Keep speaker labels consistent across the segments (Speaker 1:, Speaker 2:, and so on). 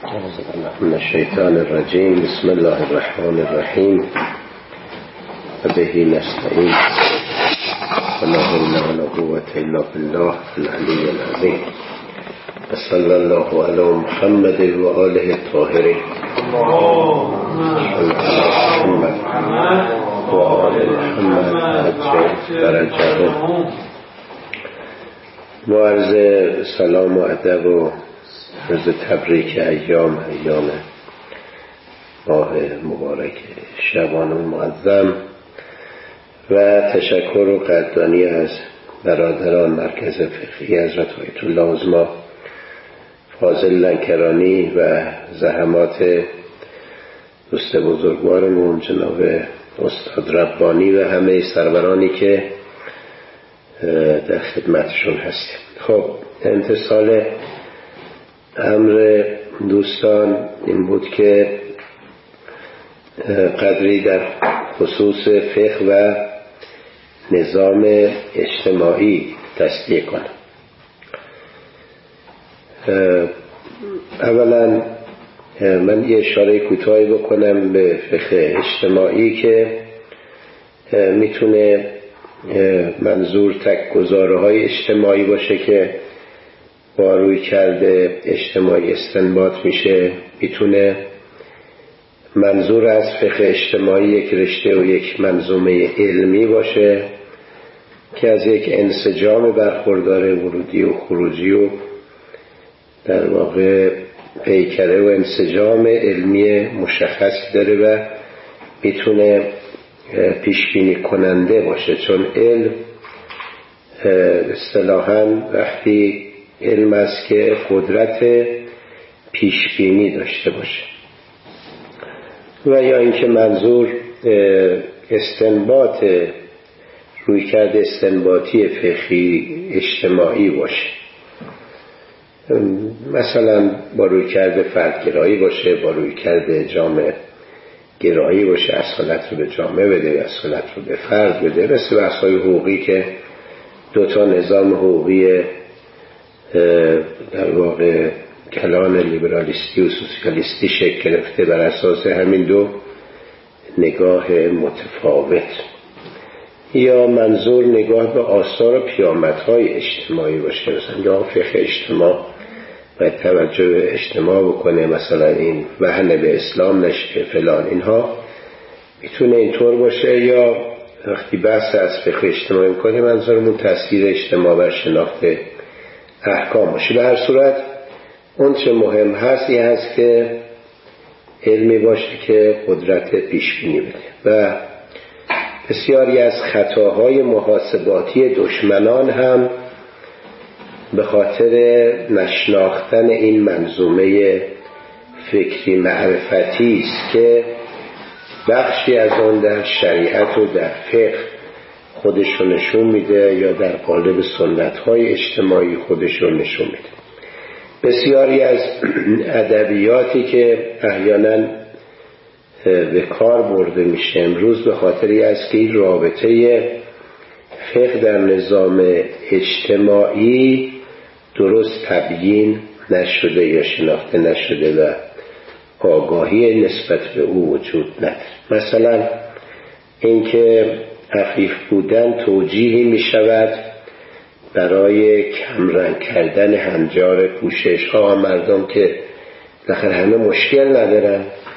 Speaker 1: أعوذ بالله من الشيطان الرجيم. بسم الله الرحمن الرحيم. وبه نستعين. ولا حول ولا قوة إلا بالله العلي العظيم. وصلى الله على محمد وآله الطاهرين. محمد وآل محمد درجاتهم. معرض سلام و ادب و روز تبریک ایام ماه مبارک شعبان المعظم و تشکر و قدردانی از برادران مرکز فقهی حضرت آیت الله عظمی فاضل لنکرانی و زحمات دوست بزرگوارمون جناب استاد ربانی و همه سرورانی که در خدمتشون هستیم. خب امتصال امر دوستان این بود که قدری در خصوص فقه و نظام اجتماعی تصدیه کنم. اولا من یه اشاره کوتاهی بکنم به فقه اجتماعی که میتونه منظور تک‌گذارهای اجتماعی باشه که با روی کرده اجتماعی استنباط میشه. میتونه منظور از فقه اجتماعی یک رشته و یک منظومه علمی باشه که از یک انسجام برخوردار ورودی و خروجی و در واقع پیکره و انسجام علمی مشخصی داره و میتونه پیشبینی کننده باشه، چون علم اصطلاحاً وقتی علم است که قدرت پیشبینی داشته باشه. و یا اینکه منظور استنباط رویکرد استنباطی فقهی اجتماعی باشه، مثلا با رویکرد فردگرایی باشه، با رویکرد جامعه گرایی باشه، اصالت رو به جامعه بده، اصالت رو به فرد بده، مثل بحث‌های حقوقی که دوتا نظام حقوقی در واقع کلان لیبرالیستی و سوسیالیستی شکل گرفته بر اساس همین دو نگاه متفاوت. یا منظور نگاه به آثار و پیامدهای اجتماعی باشه، مثلا یا فقه اجتماع باید توجه به اجتماع بکنه، مثلا این وهن به اسلام نشه فلان، اینها میتونه اینطور باشه. یا وقتی بحث از فقه اجتماعی میکنه منظورمون تاثیر اجتماع بر شناخت احکام باشه. به هر صورت اون چه مهم هست این هست که علمی باشه که قدرت پیشبینی بده. و بسیاری از خطاهای محاسباتی دشمنان هم به خاطر نشناختن این منظومه فکری معرفتی است که بخشی از آن در شریعت و در فقه خودشون نشون میده یا در قالب سنت‌های اجتماعی خودشون نشون میده. بسیاری از ادبیاتی که احیانا به کار برده میشه امروز به خاطری است که این رابطه فقه در نظام اجتماعی درست تبیین نشده یا شناخته نشده و آگاهی نسبت به او وجود نداره. مثلا اینکه عفیف بودن توجیهی می شود برای کمرنگ کردن هنجار پوشش ها. مردم که بالاخره همه مشکل ندارن،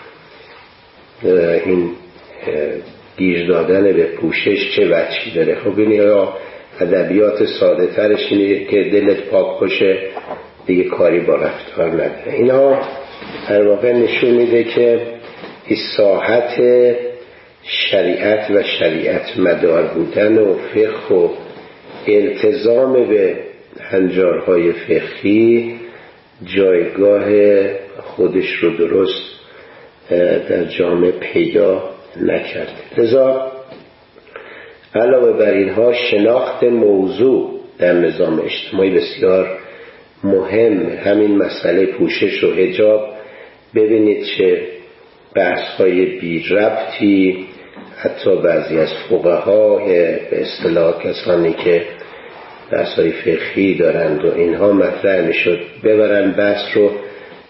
Speaker 1: این گیر دادن به پوشش چه وجهی داره؟ خب این یا ادبیات ساده ترش اینه که دلت پاک باشه دیگه کاری با رفتار نداره. اینها در واقع نشون میده که این ساحت شریعت و شریعت مدار بودن و فقه و التزام به هنجارهای فقهی جایگاه خودش رو درست در جامعه پیدا نکرده. لذا علاوه بر اینها شناخت موضوع در نظام اجتماعی بسیار مهم. همین مسئله پوشش و حجاب، ببینید چه بحث‌های بی ربطی حتی بعضی از فقها به اصطلاح کسانی که بحث‌های فقهی دارند و اینها مطرح میشد ببرن بحث رو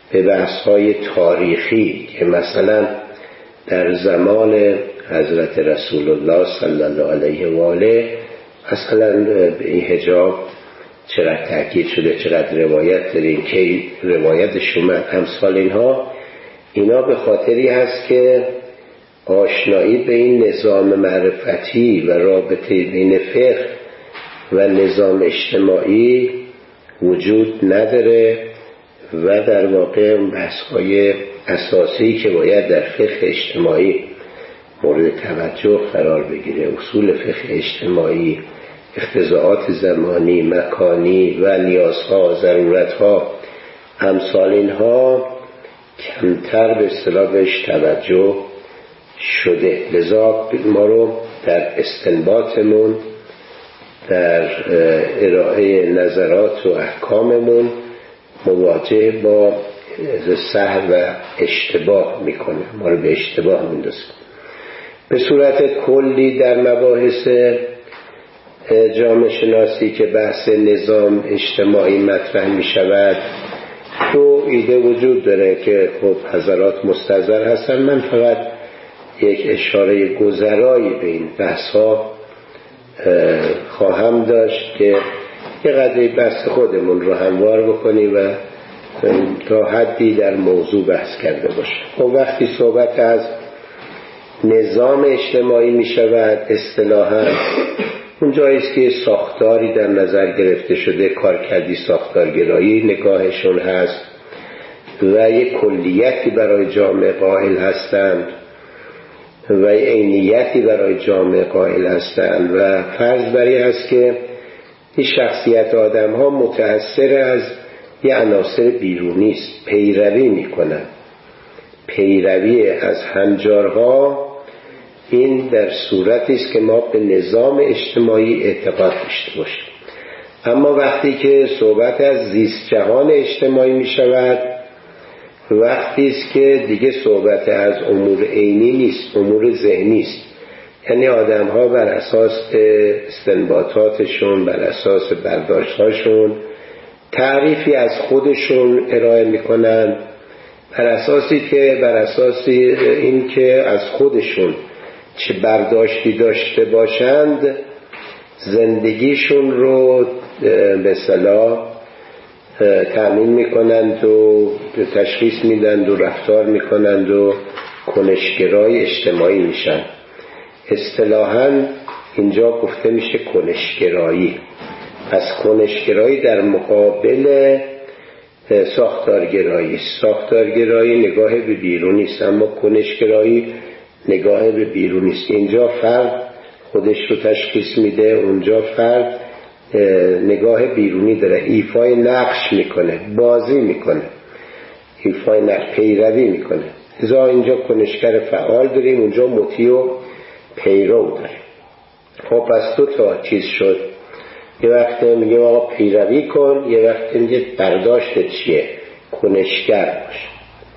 Speaker 1: به بحث‌های تاریخی که مثلا در زمان حضرت رسول الله صلی الله علیه و آله مثلا به این حجاب چقدر تأکید شده، چقدر روایت داریم، که روایتش اومد، امثال اینا به خاطری هست که آشنایی به این نظام معرفتی و رابطه بین فقه و نظام اجتماعی وجود نداره و در واقع بحث‌های اساسی که باید در فقه اجتماعی مورد توجه قرار بگیره، اصول فقه اجتماعی، اختزاعات زمانی، مکانی و نیازها، ضرورتها، امثال اینها کمتر به اصطلاح بهش توجه شده. لذا ما رو در استنباطمون، در ارائه نظرات و احکاممون مواجه با سهو و اشتباه میکنه، ما رو به اشتباه میندازه. به صورت کلی در مباحث جامعه شناسی که بحث نظام اجتماعی مطرح می شود دو ایده وجود داره که خب حضرات مستحضر هستن. من فقط یک اشاره گذرایی به این بحث ها خواهم داشت که یه قدری بحث خودمون رو هموار بکنیم و تا حدی در موضوع بحث کرده باشیم. خب وقتی صحبت از نظام اجتماعی می شود اصطلاحاً اون جاییست که ساختاری در نظر گرفته شده، کارکردی ساختارگرایی نگاهشون هست و یک کلیتی برای جامعه قائل هستند و عینیتی برای جامعه قائل هستند و فرض بر این هست که این شخصیت آدم ها متأثر از یه عناصر بیرونی است، پیروی میکنن، پیروی از هنجارها. این در صورتی است که ما به نظام اجتماعی اعتقاد داشته باشیم. اما وقتی که صحبت از زیست جهان اجتماعی می شود، وقتی است که دیگه صحبت از امور عینی نیست، امور ذهنی است. یعنی آدم ها بر اساس استنباطاتشون، بر اساس برداشت‌هاشون تعریفی از خودشون ارائه میکنن، بر اساس این که از خودشون چه برداشتی داشته باشند زندگیشون رو به اصطلاح تأمین میکنند و تشخیص میدند و رفتار میکنند و کنشگرای اجتماعی میشن. اصطلاحاً اینجا گفته میشه کنشگرایی. از کنشگرایی در مقابل ساختارگرایی. ساختارگرایی نگاه به بیرونی است، اما کنشگرایی نگاه به بیرونی است. اینجا فرد خودش رو تشخیص میده، اونجا فرد نگاه بیرونی داره، ایفای نقش میکنه، بازی میکنه، ایفای نقش، پیروی میکنه. لذا اینجا کنشگر فعال داریم، اونجا مطیع و پیرو داریم. خب پس دو تا چیز شد. یه وقت میگه آقا پیروی کن، یه وقت میگه برداشت چیه، کنشگر باش.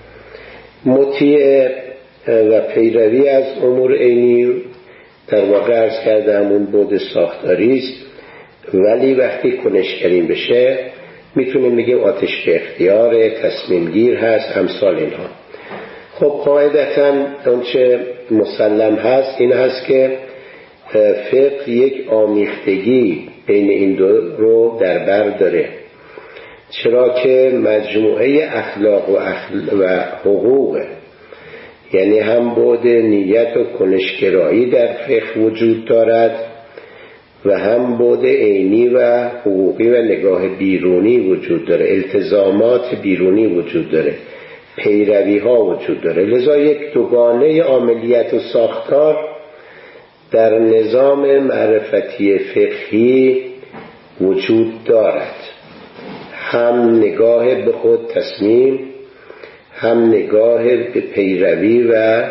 Speaker 1: مطیع و پیروی از امور عینی در واقع عرض کردم اون بود ساختاری است، ولی وقتی کنشگری بشه میتونیم بگیم آتش به اختیار، تصمیم گیر هست، امثال اینها. خب قاعدتاً اونچه مسلم هست این هست که فقه یک آمیختگی بین این دو رو در بر داره، چرا که مجموعه اخلاق و حقوق، یعنی هم بعد نیت و کنشگرایی در فقه وجود دارد و هم بعد عینی و حقوقی و نگاه بیرونی وجود داره، التزامات بیرونی وجود داره، پیروی ها وجود داره. لذا یک دوگانه عملیت و ساختار در نظام معرفتی فقهی وجود دارد، هم نگاه به خود تصمیم، هم نگاه به پیروی و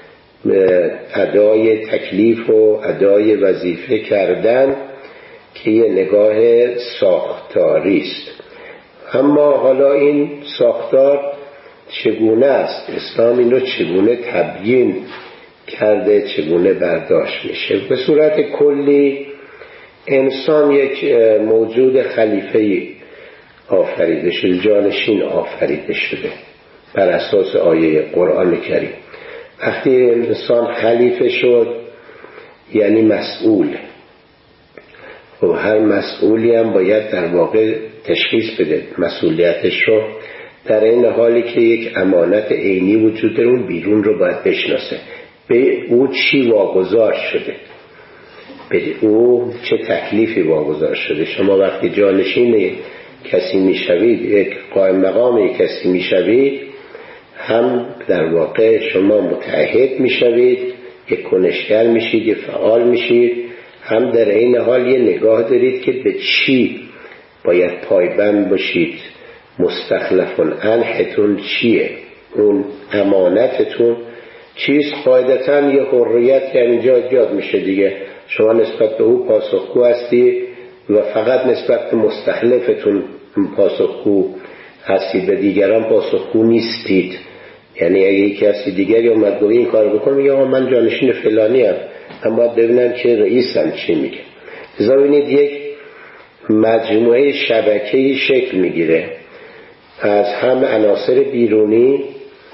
Speaker 1: ادای تکلیف و ادای وظیفه کردن که یه نگاه ساختاری است. اما حالا این ساختار چگونه است؟ اسلام این رو چگونه تبیین کرده، چگونه برداشت میشه؟ به صورت کلی انسان یک موجود خلیفه‌ای آفریده شده، جانشین آفریده شده. بر اساس آیه قرآن کریم. وقتی انسان خلیفه شد یعنی مسئول. و هر مسئولی هم باید در واقع تشخیص بده مسئولیتش رو، در این حالی که یک امانت عینی وجود داره، اون بیرون رو باید بشناسه، به او چی واگذار شده، به او چه تکلیفی واگذار شده. شما وقتی جانشین کسی میشوید، یک قائم مقام کسی میشوید، هم در واقع شما متعهد میشوید، یک کنشگر میشید، یک فعال میشید، هم در این حال یه نگاه دارید که به چی باید پایبند باشید. مستخلفون عنهتون چیه؟ اون امانتتون چیست؟ قاعدتاً یه حریت که اینجا ایجاد میشه دیگه. شما نسبت به او پاسخگو هستی و فقط نسبت به مستخلفتون پاسخگو هستید، به دیگران پاسخگو نیستید. یعنی اگه یکی هستی دیگری اومد گویی این کار بکن، میگه آقا من جانشین فلانی ام، اما باید ببینم که رئیسم چی میگه. لذا ببینید یک مجموعه شبکه‌ای شکل میگیره از هم عناصر بیرونی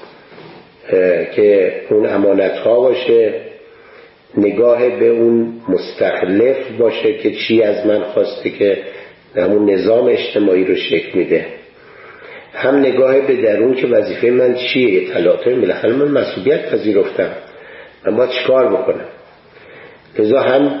Speaker 1: که اون امانت‌ها باشه، نگاه به اون مستخلف باشه که چی از من خواسته که همون نظام اجتماعی رو شکل میده، هم نگاه به درون که وظیفه من چیه، اطلاعات بالاخره من مسئولیت پذیرفتم، من باید چیکار بکنم. لذا هم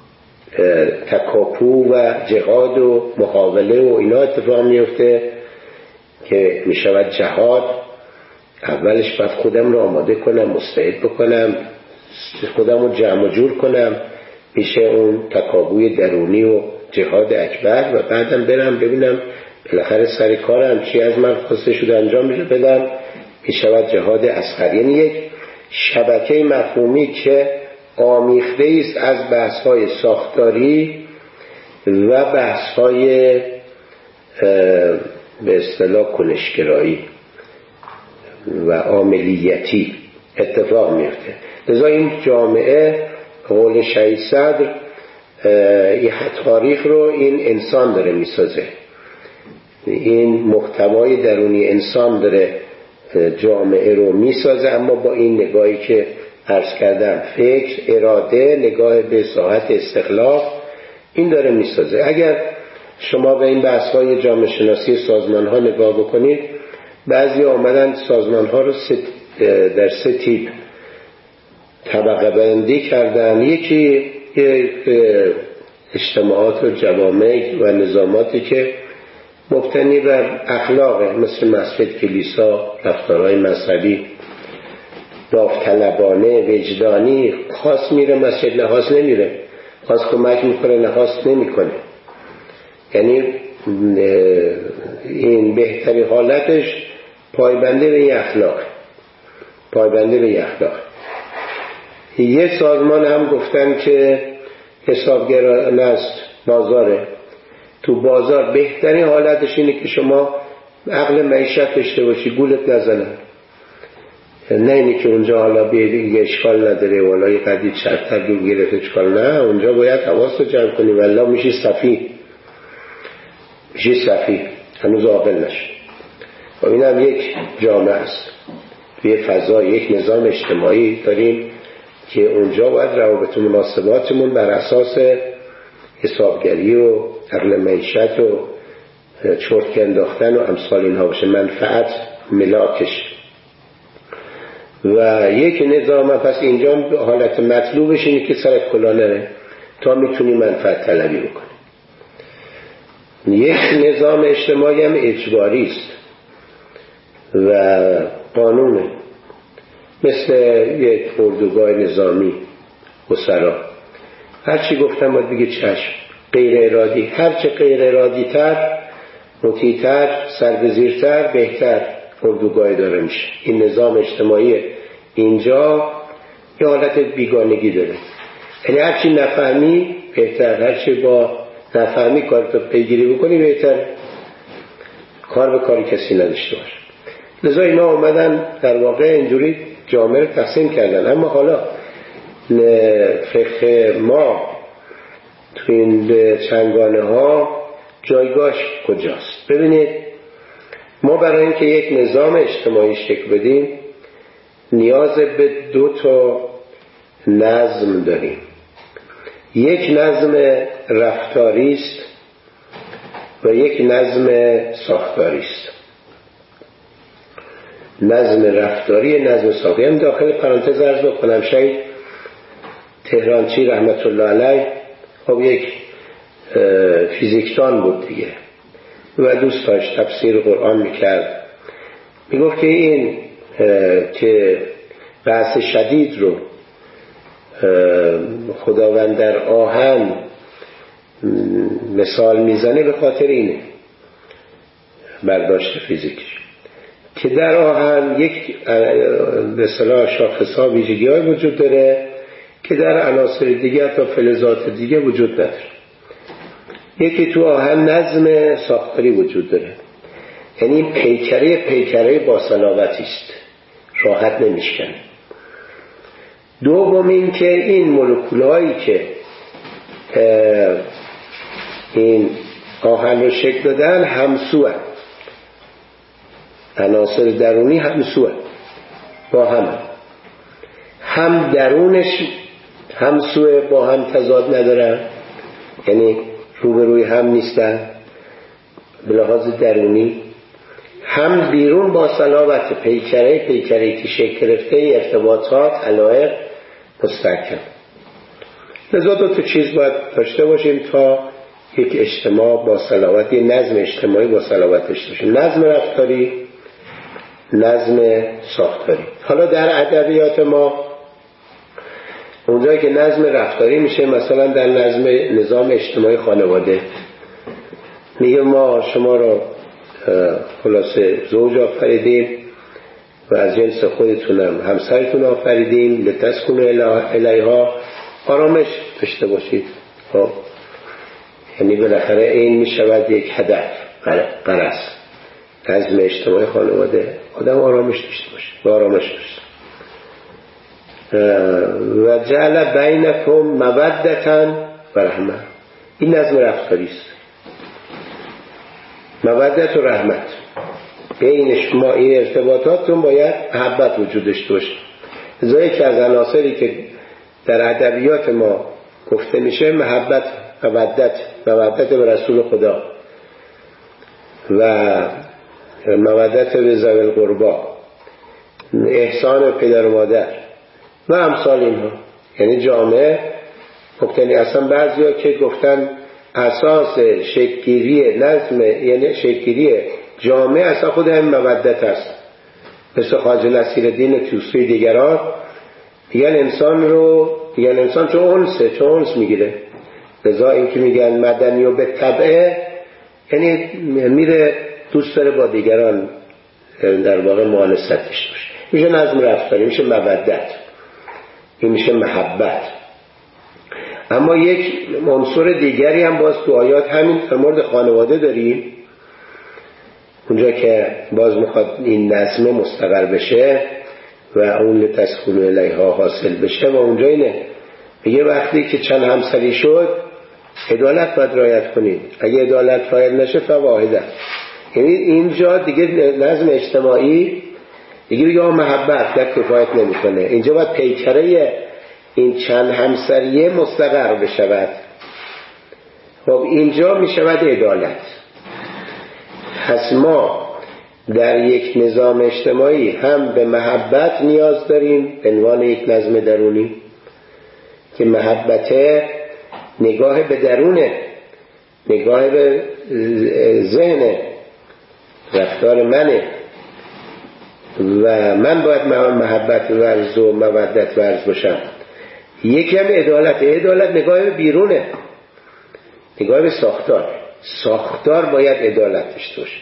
Speaker 1: تکاپو و جهاد و محاوله و اینا اتفاق میفته که میشود جهاد. اولش باید خودم رو آماده کنم، مستعد بکنم، خودم رو جمع جور کنم، میشه اون تکاپوی درونی و جهاد اکبر، و بعدم برم ببینم بالاخره سر کارم چی از من خواسته شده انجام میشه بدم، میشود جهاد اصغر. یعنی یک شبکه مفهومی که آمیخته است از بحث‌های ساختاری و بحث‌های به اصطلاح کنشگرایی و عاملیتی اتفاق میفته. لذا این جامعه قول شهید صدر این تاریخ رو این انسان داره میسازه، این محتوای درونی انسان داره جامعه رو میسازه، اما با این نگاهی که عرض کردم، فکر، اراده، نگاه به ساحت استقلال، این داره میسازه. اگر شما به این بحث‌های جامعه شناسی سازمان‌ها نگاه بکنید، بعضی آمدن سازمان‌ها رو در سه تیپ طبقه بندی کردن. یکی اجتماعات و جوامع و نظاماتی که مبتنی بر اخلاقه، مثل مسجد، کلیسا، رفتارهای مذهبی، داوطلبانه، وجدانی. خاص میره مسجد، نه خاص نمیره، خاص کمک میکنه، نه خاص نمیکنه. یعنی این بهتری حالتش پایبنده به اخلاق، پایبنده به اخلاق. یه سازمان هم گفتن که حسابگرانه است، بازاره. تو بازار بهترین حالتش اینه که شما عقل معیشت داشته باشی، گولت نزنن. نه اینی که اونجا حالا بیدی اشکال نداره، والای قدید شرطر دور گرفت اشکال، نه، اونجا باید حواس رو جمع کنی، والله میشی صفی، میشی صفی، هنوز عاقل نشد. و این هم یک جامعه است، توی فضا یک نظام اجتماعی داریم که اونجا باید روابط و مناسباتمون بر اساس حسابگری و عقل معیشت و چرتک انداختن و امثال اینها باشه، منفعت ملاکش. و یک نظام پس اینجا حالت مطلوبش اینه که سرت کلا نره تا میتونی منفعت طلبی بکنی. یک نظام اجتماعی هم اجباری است و قانونه، مثل یک اردوگاه نظامی اسرا. هرچی گفتم باید بگی چشم، غیر ارادی، هرچه غیر ارادی تر، مطیع‌تر، سربزیرتر، بهتر اردوگاه داره میشه. این نظام اجتماعی اینجا یه حالت بیگانگی داره، یعنی هرچی نفهمی بهتر، هرچی با نفهمی کارتو پیگیری بکنی بهتر، کار به کاری کسی نداشته باشه. لذا اینا اومدن در واقع اینجوری جامعه رو تقسیم کردن. اما حالا فقه ما تو این چنگانه ها جایگاهش کجاست؟ ببینید ما برای اینکه یک نظام اجتماعی شکل بدیم نیاز به 2 نظم داریم. یک نظم رفتاری است و یک نظم ساختاری است. نظم رفتاری، نظم ساختاری. هم داخل پرانتز عرض بکنم شاید تهرانچی رحمت الله علیه خب یک فیزیکدان بود دیگه و دوست داشت تفسیر قرآن میکرد. میگفت که این که بحث شدید رو خداوند در آهن مثال میزنه به خاطر اینه برداشت فیزیکش که در آهن یک به اصطلاح شاخص‌ها ویژگی‌های وجود داره که در عناصر دیگه تا فلزات دیگه وجود نداره. یکی تو آهن نظم ساختاری وجود داره، یعنی پیکره با صلابتی است، راحت نمیشکنه. دوم این که این مولکول‌هایی که این آهن رو شکل دادن همسوه، عناصر درونی همسوه با هم درونش همسوه، با هم تضاد ندارن، یعنی روبروی هم نیستن به لحاظ درونی، هم بیرون با صلابت پیکره که شکل گرفته ارتباطات علایق مستحکم. لذا 2 چیز باید داشته باشیم تا یک اجتماع با صلابت، یک نظم اجتماعی با صلابت داشته باشیم: نظم رفتاری، نظم ساختاری. حالا در ادبیات ما اونجایی که نظم رفتاری میشه مثلا در نظام اجتماعی خانواده، میگه ما شما رو خلاصه زوج آفریدیم و از جنس خودتونم همسرتون آفریدیم لتسکنوا الیها، آرامش داشته باشید. خب یعنی بالاخره این میشود یک هدف، غرض. نظم اجتماعی خانواده آدم آرامش داشته باشه، با آرامش داشته و جعل بینکم مودة و رحمه. این نظم رفتاری است، مودت و رحمت. بین شما این ارتباطاتتون باید محبت وجود داشته باشه. زایی که از عناصری که در ادبیات ما گفته میشه محبت، مودت به رسول خدا و مودت به ذوی القربا، احسان به پدر و مادر و امثال اینها. یعنی جامعه گفتنی اصلا بعضیا که گفتن اساس شکل‌گیری نظم، یعنی شکل‌گیری جامعه اصلا خود هم مودت است. مثل خواجه نصیرالدین طوسی دیگران میگن انسان چون انس میگیره. لذا این که میگن مدنی و به طبعه، یعنی میره دوست داره با دیگران در واقع مؤانست داشته باشه. میشه نظم رفتاری، میشه مودت، این میشه محبت. اما یک عنصر دیگری هم باز تو آیات همین در مورد خانواده داریم، اونجا که باز میخواد این نظم مستقر بشه و اون لتسکنوا الیها حاصل بشه. و اونجا اینه میگه وقتی که چند همسری شد عدالت باید رعایت کنید، اگه عدالت رعایت نشه فواحده. یعنی اینجا دیگه نظم اجتماعی دیگه محبت یک کفایت نمیکنه، اینجا باید پیکره این چند همسریه مستقر بشود. خب اینجا میشود عدالت. پس ما در یک نظام اجتماعی هم به محبت نیاز داریم به عنوان یک نظم درونی که محبت نگاه به درونه، نگاه به ذهن، رفتار منه و من باید محبت ورز و مودت ورز باشم. یکی هم عدالت نگاه به بیرونه، نگاه به ساختار باید عدالت داشته باشه.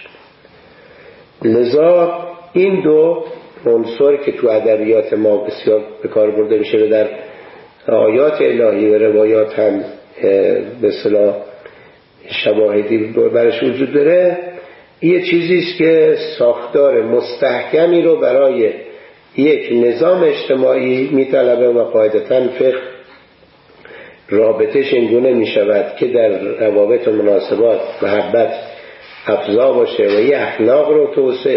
Speaker 1: لذا این 2 عنصر که تو ادبیات ما بسیار به کار برده میشه و در آیات الهی و روایات هم به اصطلاح شواهدی برش وجود داره، یه چیزیست که ساختار مستحکمی رو برای یک نظام اجتماعی میطلبه و قاعدتاً فقه رابطش اینگونه میشود که در روابط و مناسبات محبت افزا باشه و یه اخلاق رو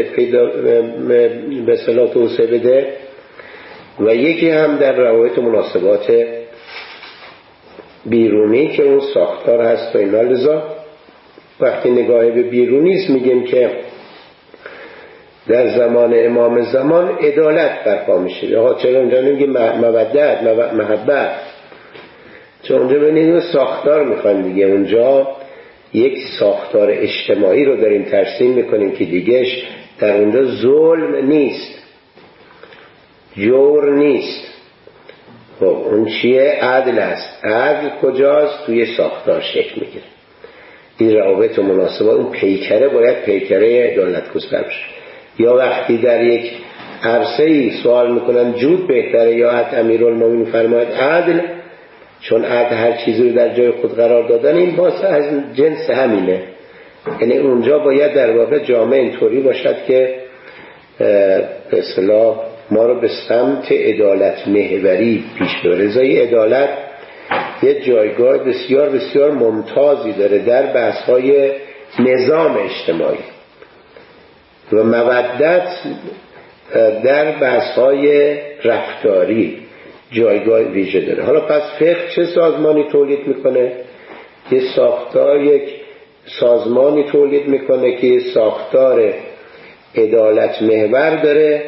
Speaker 1: به اصطلاح توسعه بده، و یکی هم در روابط مناسبات بیرونی که اون ساختار هست و اینا. لذا وقتی نگاه به بیرونیست میگیم که در زمان امام زمان عدالت برپا میشه. چرا اونجا نمیگیم مودت محبت؟ چون اونجا ببینید ساختار میخوایم دیگه، اونجا یک ساختار اجتماعی رو داریم ترسیم میکنیم که دیگهش در اونجا ظلم نیست، جور نیست. خب اون چیه؟ عدل است. عدل کجاست؟ توی ساختار شکل میگیره. این روابط و مناسبات، اون پیکره باید پیکره عدالت گستر بشه. یا وقتی در یک عرصه‌ای سوال میکنن جود بهتره یا امیرالمومنین فرماید عدل، چون عدل هر چیزی رو در جای خود قرار دادن، این باز از جنس همینه. یعنی اونجا باید در واقع جامعه اینطوری باشد که به اصطلاح ما رو به سمت عدالت محوری پیش ببره. رضای عدالت یه جایگاه بسیار بسیار ممتازی داره در بحث‌های نظام اجتماعی و مودت در بحث‌های رفتاری جایگاه ویژه داره. حالا پس فقه چه سازمانی تولید میکنه؟ یک سازمانی تولید میکنه که یه ساختار عدالت محور داره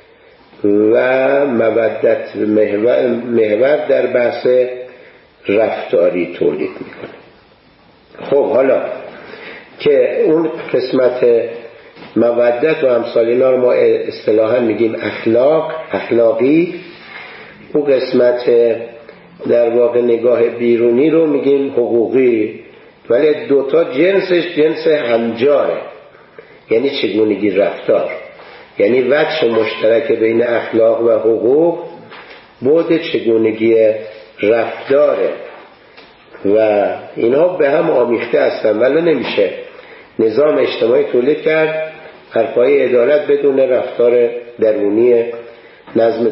Speaker 1: و مودت محور در بحث رفتاری تولید میکنه. خب حالا که اون قسمت مودت و امثال اینا رو ما اصطلاحاً میگیم اخلاقی، اون قسمت در واقع نگاه بیرونی رو میگیم حقوقی، ولی دوتا جنسش جنس همجاره. یعنی چگونگی رفتار، یعنی وجه مشترک بین اخلاق و حقوق بعد چگونگی رفتاره و اینا به هم آمیخته هستن. ولی نمیشه نظام اجتماعی تولید کرد بر پایه عدالت بدون رفتار درونی نظم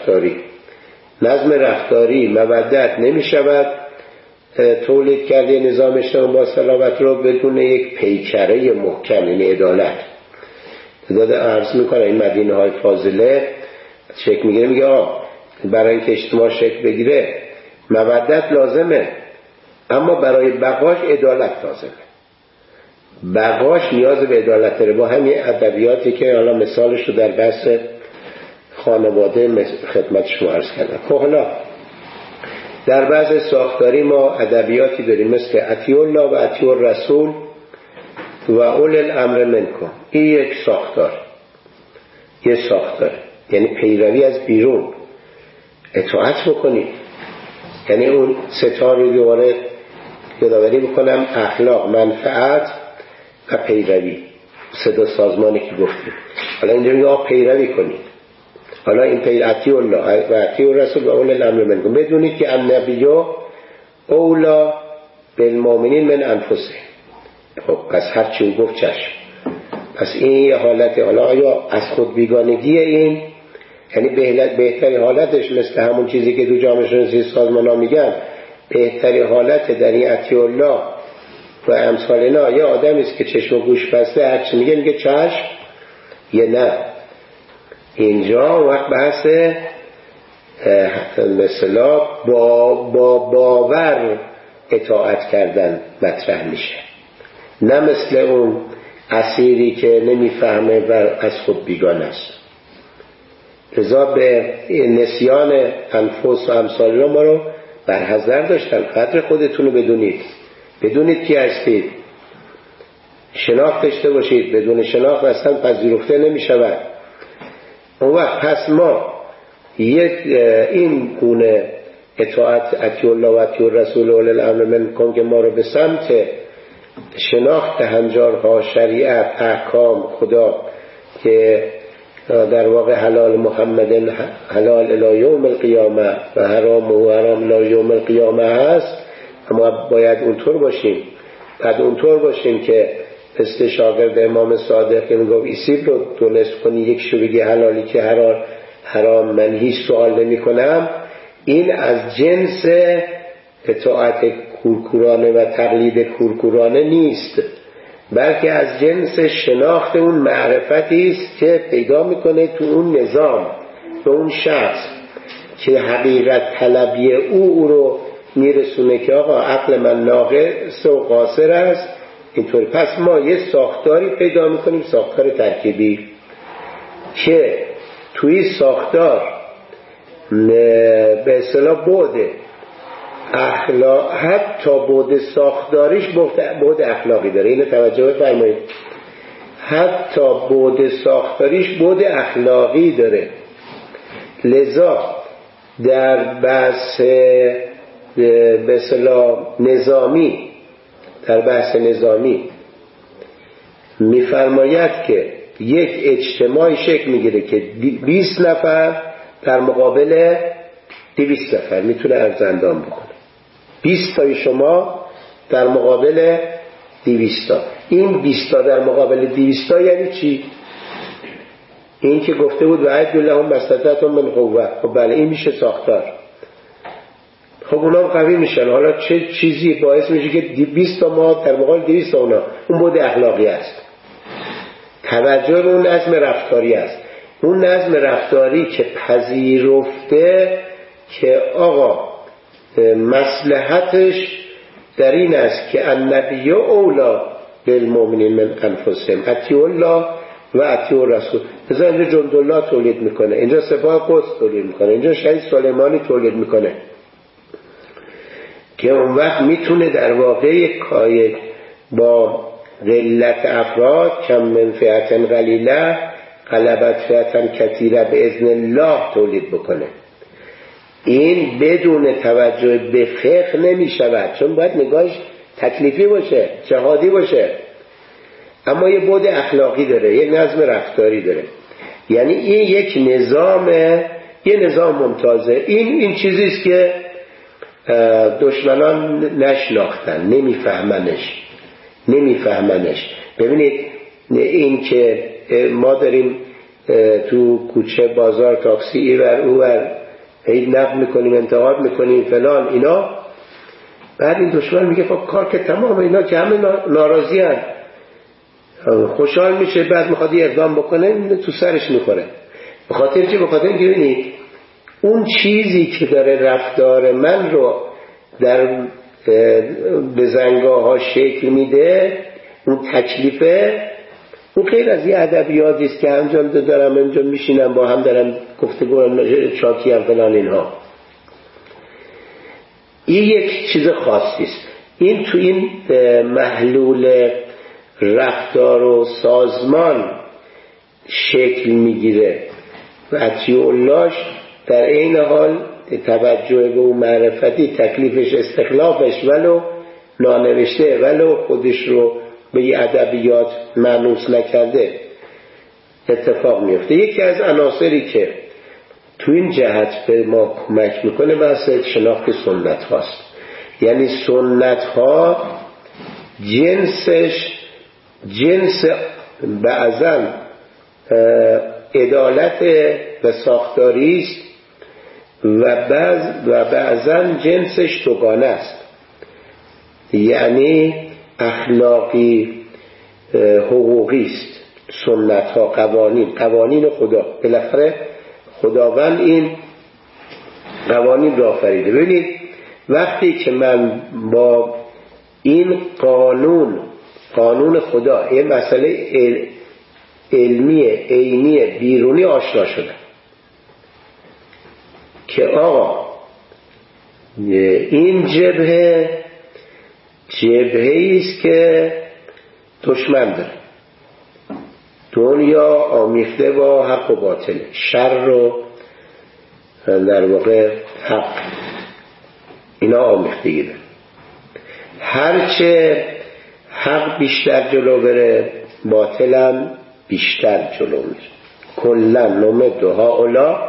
Speaker 1: رفتاری مودت نمیشود تولید کرد. نظام اجتماعی با صلابت رو بدون یک پیکره محکم، یعنی عدالت. داده عرض میکنه این مدینه های فاضله شکل میگیره، میگه برای اینکه اجتماع شکل بگیره مودت لازمه، اما برای بقاش عدالت لازمه. بقاش نیاز به عدالت داره. با همین ادبیاتی که حالا مثالش رو در بحث خانواده خدمت شما عرض کردم. خب حالا در بحث ساختاری ما ادبیاتی داریم مثل اطیع الله و اطیع الرسول و اولی الامر منکم. این یک ساختار، یعنی پیروی از بیرون، اطاعت بکنید. یعنی اون ستار رو دوباره یادآوری بکنم، اخلاق، منفعت و پیروی، صدا سازمانی که گفتیم. حالا اینجا میگه پیروی کنید. حالا این اطیع الله و اطیع الرسول و اولی الامر منکم. بدونید که النبی اولا بالمؤمنین من انفسهم. خب پس هر چی گفت چشم. پس این یه حالت. حالا آیا از خود بیگانگی این، یعنی بهتری حالتش مثل همون چیزی که دو جامعه شناسی سازمان ها میگن، بهتری حالت در این اطیع الله و امثال اینا، یه آدمی است که چشم و گوش بسته هر چی میگه چشم، یه نه. اینجا وقت بحث مثلا با باور اطاعت کردن مطرح میشه، نه مثل اون اسیری که نمیفهمه و از خود بیگانه است. لذا به نسیان انفس و امثال ما رو برحذر داشتن. قدر خودتون رو بدونید کی هستید، شناخت داشته باشید. بدون شناخت اصلا پذیرفته نمیشود. اون وقت پس ما این گونه اطاعت اطیع الله و اطیع الرسول و اولی الامر منکم که ما رو به سمت شناخت هنجارها، شریعت، احکام خدا که در واقع حلال محمد حلال الی یوم القیامه و حرام و حرام الی یوم القیامه هست، اما باید اونطور باشیم. بعد اونطور باشیم که شاگرد امام صادق که میگفت ایسیب رو دو نصف کنی، یک شو بگی حلالی که حرام، من هیچ سوال نمی کنم. این از جنس اطاعت کورکورانه و تقلید کورکورانه نیست، بلکه از جنس شناخت اون معرفتی است که پیدا میکنه تو اون نظام، به اون شخص که حقیقت طلبی او رو میرسونه که آقا عقل من ناقص و قاصر است اینطور. پس ما یه ساختاری پیدا میکنیم، ساختار ترکیبی، که توی ساختار به اصطلاح بعد اخلاق، حتی بعد ساختاریش بعد اخلاقی داره. اینو توجه بفرمایید، حتی بعد ساختاریش بعد اخلاقی داره. لذا در بحث به اصطلاح نظامی، در بحث نظامی میفرماید که یک اجتماعی شکل میگیره که 20 نفر در مقابل 200 نفر میتونه ارزندان بکنه. 20 تای شما در مقابل 200 تا. این 20 تا در مقابل 200 تا یعنی چی؟ این که گفته بود وعد لهم مستطعتم من قوه. خب بله، این میشه ساختار. خب اونا قوی میشن. حالا چه چیزی باعث میشه که 20 تا ما در مقابل 200 تا اونا؟ اون بود اخلاقی است. توجه به اون نظم رفتاری است. اون نظم رفتاری که پذیرفته که آقا مصلحتش در این است که النبی اولا بالمؤمنین من انفسهم اطیعوا الله و اطیعوا الرسول. مثلا اینجا جندالله تولید میکنه، اینجا سپاه قدس تولید میکنه، اینجا شهید سلیمانی تولید میکنه، که اون وقت میتونه در واقع کای با قلت افراد کم من فئة قلیله غلبت فئة کثیره به اذن الله تولید بکنه. این بدون توجه به فقه نمی شود، چون باید نگاهش تکلیفی باشه، جهادی باشه. اما یه بعد اخلاقی داره، یه نظم رفتاری داره. یعنی این یک نظامه، یه نظام ممتازه. این چیزیست که دشمنان نشناختن، نمیفهمنش. ببینید این که ما داریم تو کوچه بازار تاکسی ایور اوور عید نقد میکنیم، انتقاد میکنیم فلان اینا، بعد این دشمن میگه خب کار که تمام، اینا که همه ناراضی هن، خوشحال میشه، بعد میخواد یه اقدام بکنه تو سرش میخوره. به خاطر چی؟ به خاطر اینکه ببینید اون چیزی که داره رفتار من رو در بزنگاه ها شکل میده، اون تکلیفه، اون غیر از یه ادبیاتی است که همجا دارم اینجا میشینم با هم دارم گفتگو چاکی هم فلان اینها. این یک چیز خاصی است. این تو این محلول رفتار و سازمان شکل میگیره و اطیعوا الله در این حال توجه به اون معرفتی، تکلیفش استخلافش ولو نانوشته، ولو خودش رو به یه ادبیات مانوس نکرده اتفاق میفته. یکی از عناصری که تو این جهت به ما کمک میکنه بحث شناخت سنت هاست. یعنی سنت ها جنس بعضاً عدالت و ساختاری است و بعضاً جنسش دوگانه است. یعنی اخلاقی حقوقی است. سنت ها قوانین خدا، بالاخره خداوند این قوانین را آفریده. ببینید وقتی که من با این قانون خدا، این مسئله علمی عینی بیرونی آشنا شدم که آقا این جبهه است که دشمن داره، دنیا آمیخته با حق و باطل، شر و در واقع حق، اینا آمیختگی داره. هرچه حق بیشتر جلو بره باطلم بیشتر جلو میره. کلا نمد هؤلاء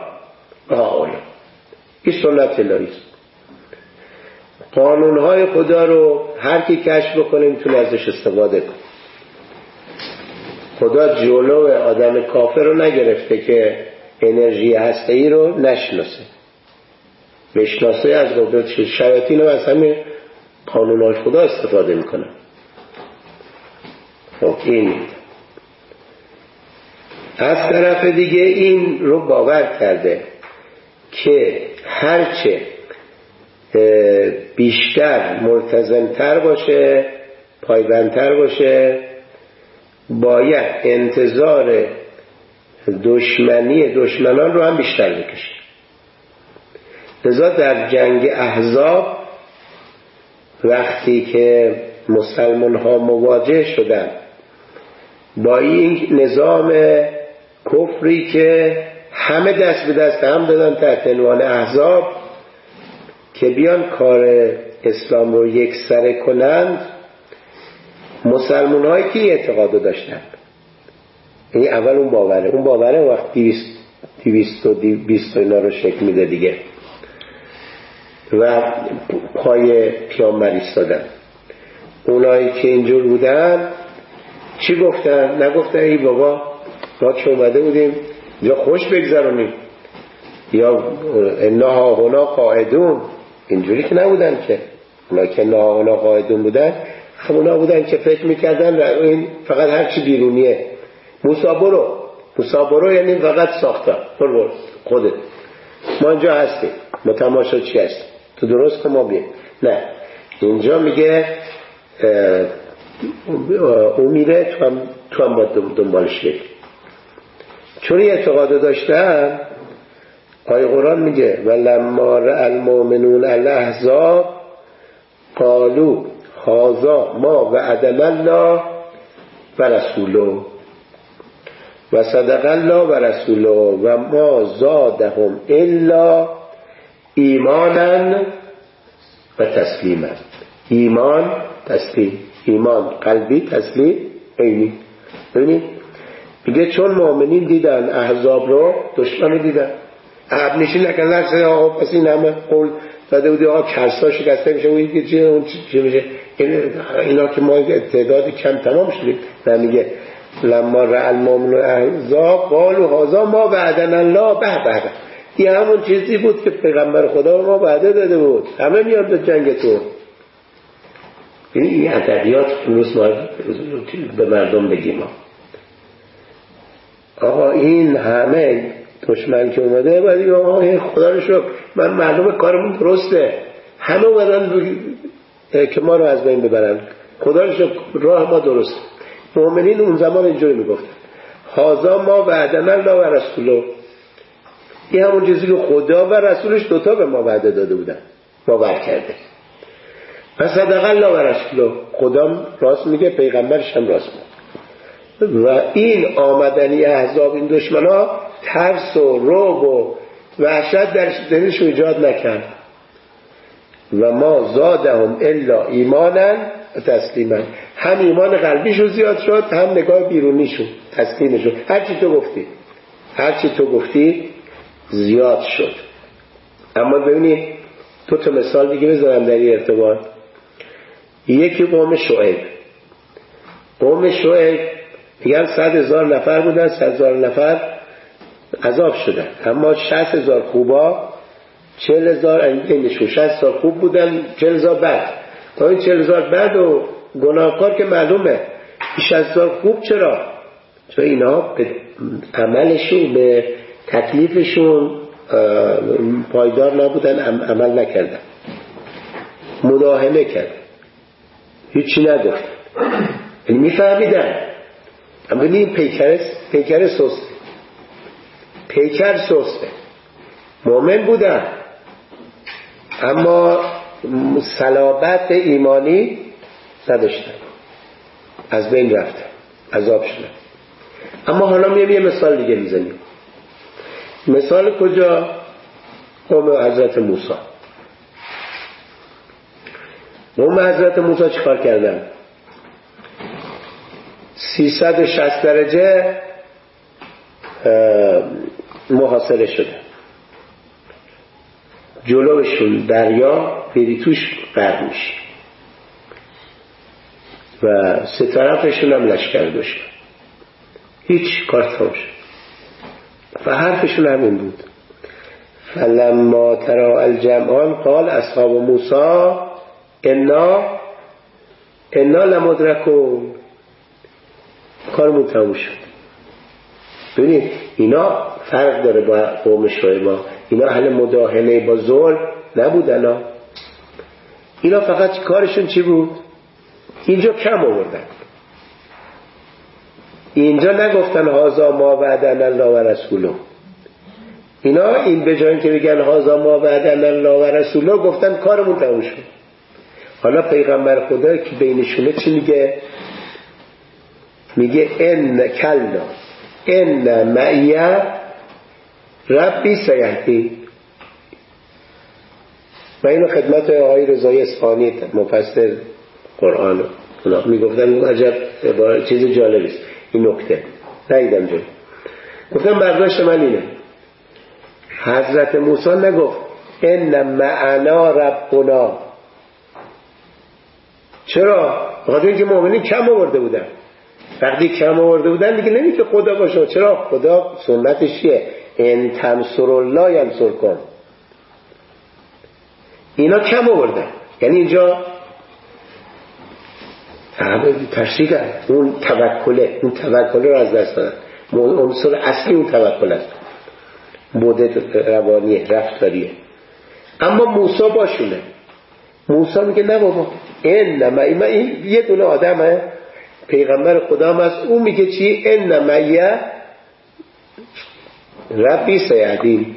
Speaker 1: این سنت الهی است. قانونهای خدا رو هر کی کشف بکنه میتونه ازش استفاده کنه. خدا جلو آدم کافر رو نگرفته که انرژی هسته‌ای رو نشناسه، بشناسه. از قدرت شیاطین هم از همین قانونهای خدا استفاده میکنن. خب این از طرف دیگه این رو باور کرده که هرچه بیشتر ملتزمتر باشه، پایبندتر باشه، باید انتظار دشمنان رو هم بیشتر بکشه. لذا در جنگ احزاب وقتی که مسلمان ها مواجه شدن با این نظام کفری که همه دست به دست هم دادن تحت عنوان احزاب که بیان کار اسلام رو یک سره کنند، مسلمان هایی که اعتقاد داشتن، یعنی اول اون باوره وقت 220 اینا رو شکل میده دیگه و پای پیامبر ایستادن. اونایی که اینجور بودن چی گفتن؟ نگفتن ای بابا ما که اومده بودیم یا خوش بگذرونیم یا انا هنا قاعدون، اینجوری که نبودن که. اونا که انا هنا قاعدون بودن همونا بودن که فکر میکردن این فقط هرچی بیرونیه. موسی یعنی فقط ساختار برو خودت، ما اینجا هستیم، ما تماشا چی هستیم، تو درست که ما بیم. نه، اینجا میگه او میره تو هم باید دنبالش بری. چون اعتقاد داشتن آیه قرآن میگه ولما رأى المؤمنون الاحزاب قالوا هذا ما وعدنا الله و رسوله و صدق الله و رسوله و ما زادهم الا ایمانا و تسلیما. ایمان تسلیم، ایمان قلبی، تسلیم عینی. ببینید میگه چون مؤمنین دیدن احزاب رو، دشمن رو دیدن، عقب نشین نکردن، سه آقا پس این همه قول داده بودی آقا کرسا شکسته میشه اون چی میشه، اینا که ما تعداد کم تمام شدیم. میگه لما رأى المؤمنون الاحزاب قالوا هذا ما وعدنا الله به این همون چیزی بود که پیغمبر خدا ما وعده داده بود، همه میان به جنگ تو. این ادبیات روز ما به مردم بگیم آقا این همه دشمن که اومده باید آقا خدا رو شکر من مردم کارمون درسته، همه اومدن که ما رو از بین ببرن، خدا رو شکر راه ما درسته. مؤمنین اون زمان اینجوری میگفتن هذا ما وعدنا الله و رسوله، این همون چیزی که خدا و رسولش دوتا به ما وعده داده بودن باور کرده. و صدق الله و رسوله، خدا راست میگه پیغمبرش هم راست میگه. و این آمدنی احزاب، این دشمنا ترس و رعب و وحشت در دلشون ایجاد نکرد. و ما زادهم الا ایمانا و تسلیما، هم ایمان قلبیشون زیاد شد هم نگاه بیرونیشون تسلیمشون، هرچی تو گفتی زیاد شد. اما ببینید دو تا مثال دیگه بزنم در این ارتباط. یکی قوم شعیب میگن 100,000 نفر بودن، 100,000 نفر عذاب شدن، اما 60,000 خوبا 40,000 انگلشون 60,000 خوب بودن، 40,000 بد. تا این 40,000 بد و گناهکار که معلومه، 60,000 خوب چرا؟ چون اینا به عملشون به تکلیفشون پایدار نبودن، عمل نکردن، مداهمه کردن، هیچی نگفتن. یعنی میفهمیدن اما این پیکر سسته. مؤمن بودن اما صلابت ایمانی نداشتن، از بین رفتن، عذاب شدن. اما حالا میام یه مثال دیگه میزنیم. مثال کجا؟ قوم حضرت موسی. قوم حضرت موسی چیکار کردن؟ 360 درجه محاصره شده، جلوشون دریا، بری توش غرق میشه و سه طرفشون هم لشکر داشت، هیچ کار تمام شد و حرفشون همین بود. فلما تراءى الجمعان قال اصحاب موسی انا لمدرکون. کارمون تموم شد. ببینید اینا فرق داره با قوم شعیب. اینا اهل مداهنه با ظلم نبودن. اینا فقط کارشون چی بود؟ اینجا کم آوردن. اینجا نگفتن هازا ما وعدنا الله و رسوله. اینا این به جای اینکه بگن هازا ما وعدنا الله و رسوله گفتن کارمون تموم شد. حالا پیغمبر خدا که بینشونه چی میگه؟ میگه ان کلا ان معیه ربی سیهدی. و اینو خدمت آقای رضای اصفهانی مفسر قرآن میگفتن عجب چیز جالبی است این نکته ندیدم جایی. گفتم برداشت من اینه حضرت موسی نگفت ان معنا ربنا. چرا؟ بخاطر اینکه مؤمنین کم آورده بودن. وقتی کم آورده بودن دیگه نمیگه خدا باشه. چرا؟ خدا سنتش چیه؟ ان تنصر الله ینصرکم. اینا کم آوردن، یعنی اینجا تشریح کرد اون توکل رو از دست دادن. عنصر اصلی اون توکل است، بود روانیه، رفتاریه. اما موسی باشونه. موسی میگه نه بابا این یه دونه آدمه، پیغمبر خدا هم هست. اون میگه چی؟ ان معیه ربی سیهدین.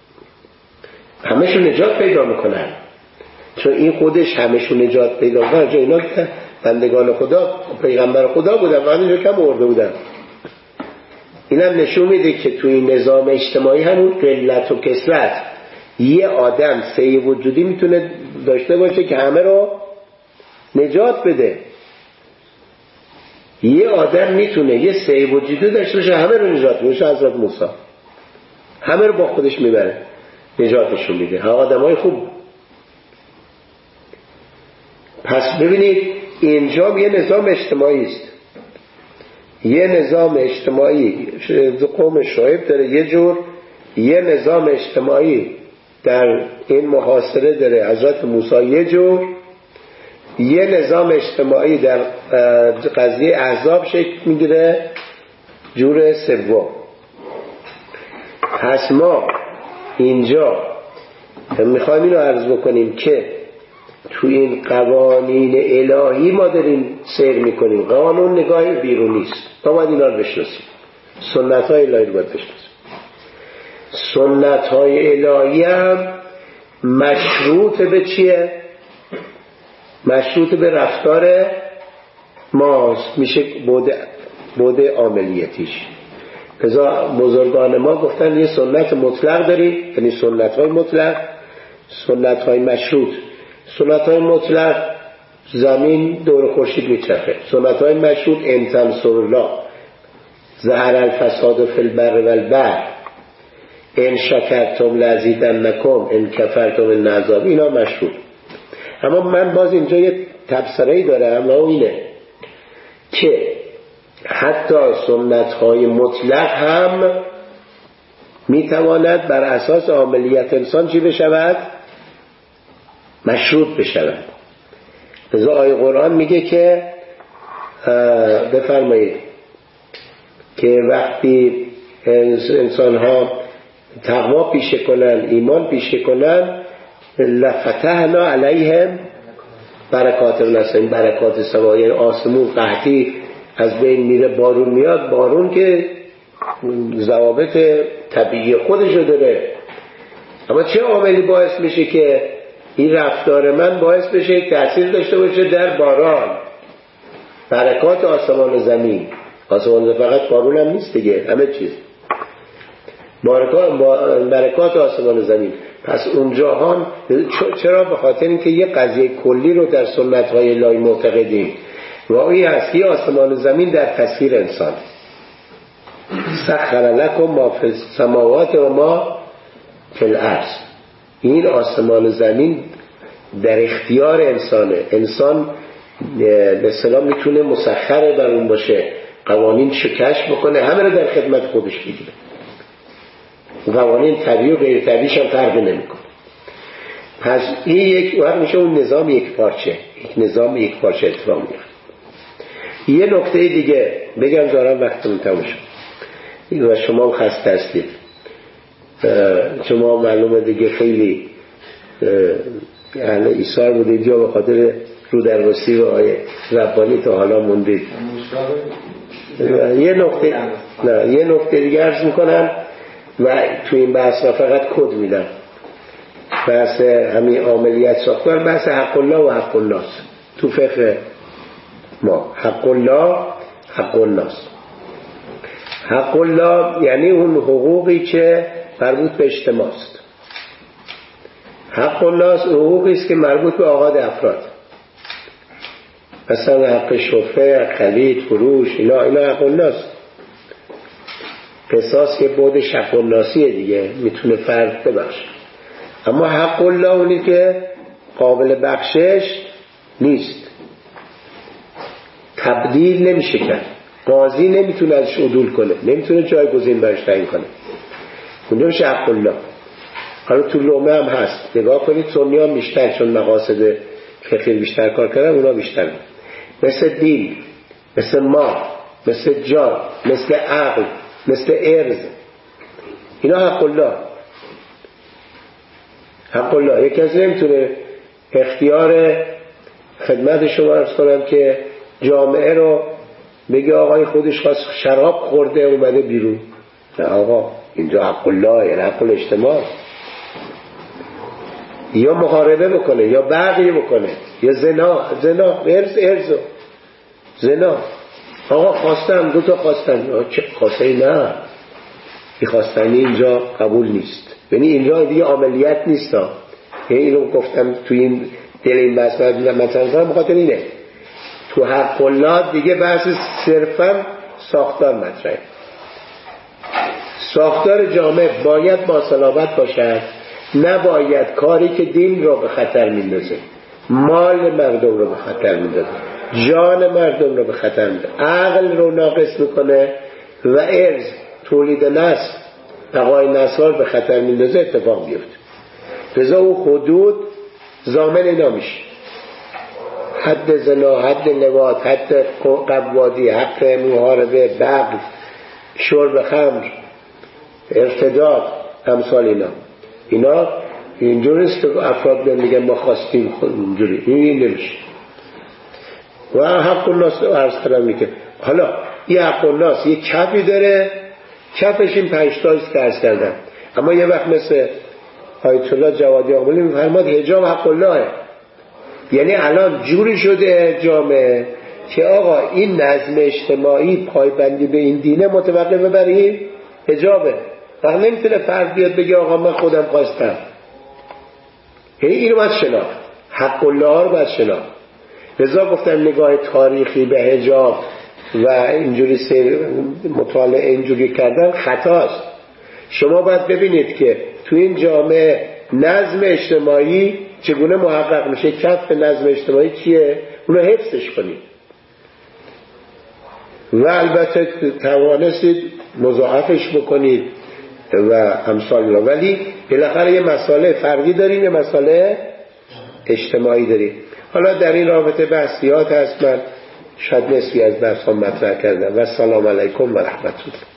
Speaker 1: همشون نجات پیدا میکنن، چون این خودش همشون نجات پیدا میکنن. چون اینا بندگان خدا پیغمبر خدا بودن و اینجا کم آورده بودن. اینم نشون میده که توی نظام اجتماعی همون قلت و کثرت یه آدم سعی وجودی میتونه داشته باشه که همه رو نجات بده. یه آدم میتونه یه سعی وجودی داشته باشه همه رو نجات بده. مثل حضرت موسی همه رو با خودش میبره، نجاتشون میده. ها آدمای خوب. پس ببینید اینجا یه نظام اجتماعی است. یه نظام اجتماعی قوم شعیب داره یه جور، یه نظام اجتماعی در این محاصره داره حضرت موسی یه جور، یه نظام اجتماعی در قضیه احزاب شکل میگیره جور سوم. پس ما اینجا میخوایم اینو عرض بکنیم که تو این قوانین الهی ما داریم سیر میکنیم. قانون نگاه بیرونی است، ما باید اینا رو بشناسیم. سنت های الهی رو باید بشناسیم. سنت های الهی هم مشروط به چیه؟ مشروط به رفتار ماست، میشه بود عاملیتیش. لذا بزرگان ما گفتن یه سنت مطلق داریم، یعنی سنت های مطلق، سنت های مشروط. سنت های مطلق زمین دور خورشید میچرخه. سنت های مشروط ان تنصر الله ظهر الفساد فی البر والبحر ان شکرتم لازیدنکم ان کفرتم ان عذاب. اینا مشروط. اما من باز اینجا یه تبصره‌ای دارم و اون اینه که حتی سنت های مطلق هم میتواند بر اساس عملیات انسان چی بشود؟ مشروط بشود. لذا آیه قرآن میگه که بفرمایید که وقتی انسان ها تقوا پیشه کنن، ایمان پیشه کنن، لفتحنا علیهم برکات السماء. این برکات سماوی آسمون قحطی از بین میره، بارون میاد. بارون که ضوابط طبیعی خودشو داره، اما چه عاملی باعث میشه که این رفتار من باعث بشه تأثیر داشته باشه در باران؟ برکات آسمان و زمین. آسمان فقط بارون هم نیست دیگه، همه چیز برکات آسمان و زمین. پس اونجا هم چرا؟ به خاطر اینکه یه قضیه کلی رو در سنت های الهی معتقدیم و این هستی آسمان و زمین در تسخیر انسان. سخر لکم ما فی السماوات و ما فی الارض. این آسمان و زمین در اختیار انسانه. انسان به اصطلاح میتونه مسخر بر اون باشه، قوانین کشف بکنه، همه رو در خدمت خودش بگیره. قوانین طبیعی و غیر طبیعیش هم فرق نمیکنه. پس این یک وقت میشه اون نظام یک پارچه اتفاق میفته. یه نکته دیگه بگم دارم وقتمون تموم شد و شما خسته هستید. شما معلومه دیگه خیلی اهل ایثار بودید یا به خاطر رو درواسی و آیه ربانی تا حالا موندید. یه نکته دیگه عرض میکنم و تو این بحث فقط کد میدم. بحث همین عاملیت ساختار، بحث حق الله و حق الناس تو فقه ما. حق الله، حق الناس. حق الله یعنی اون حقوقی که مربوط به اجتماع است. حق الناس حقوقی است که مربوط به آغاد افراد، مثلا حق شفعه، خرید، فروش، اینا حق الناس. قصاص که بودش حق الناسیه دیگه، میتونه فرد ببخشه. اما حق الله اونی که قابل بخشش نیست، تبدیل نمیشه کرد، قاضی نمیتونه ازش عدول کنه، نمیتونه جایگزین برش تعیین کنه، اون نمیشه حق الله. حالا تو لومه هم هست، نگاه کنید سنی ها بیشتر چون مقاصد فقهی بیشتر کار کردن، اونا بیشتر مثل دین، مثل مال، مثل جان، مثل عقل، مثل ارز، اینا حق الله. حق الله یکی از نمیتونه اختیار خدمت شما عرض کنم که جامعه رو بگه آقای خودش خواست شراب خورده اومده بیرون، نه آقا اینجا حق الله یعنی حق الاجتماع. یا محاربه بکنه یا بغی بکنه یا زنا ارز زنا. آقا خواستم دو تا خواستن، چه خواسته؟ نه این خواستنی اینجا قبول نیست. یعنی اینجا دیگه عملیات نیست. یعنی اینو گفتم تو این دل این بحث مثلا بخاطر اینه تو حق الله دیگه بحث صرفا ساختار مطرحه. ساختار جامعه باید با صلابت باشد، نباید کاری که دین رو به خطر میندازه، مال مردم رو به خطر میندازه، جان مردم رو به خطر میندازه، عقل رو ناقص میکنه و ارز تولید نسل بقای نسل به خطر میندازه اتفاق بیفته. لذا او حدود ضامن اینا میشه. حد زنا، حد لواط، حد قوادی، حق محاربه، بغل، شرب خمر، ارتداد، امثال اینا اینجوری است که افراد میگن ما خواستیم اینجوری، این نمیشه. و حق الناس عرض کردم که حالا این حق الناس یک کفی داره، کفش این 5 تا است که عرض کردم. اما یه وقت مثل آیت الله جوادی آقلی میفرماد حجاب حق اللهه. یعنی الان جوری شده جامعه که آقا این نظم اجتماعی پایبندی به این دینه متوقفه بر این حجابه. وقت نمیتونه فرد بیاد بگه آقا من خودم خواستم. یعنی اینو باید شناخت، حق الله رو باید شناخت. لذا گفتم نگاه تاریخی به حجاب و اینجوری مطالعه اینجوری کردن خطاست. شما باید ببینید که تو این جامعه نظم اجتماعی چگونه محقق میشه، کف نظم اجتماعی چیه، اونو حفظش کنید و البته توانستید مضاعفش بکنید و امثال الله. ولی بالاخره یه مسئله فرقی داریم، یه مسئله اجتماعی داریم. حالا در این رابطه بحثیات هست، من شاید نصفی از بحث ها مطرح کردم. و السلام علیکم و رحمت الله.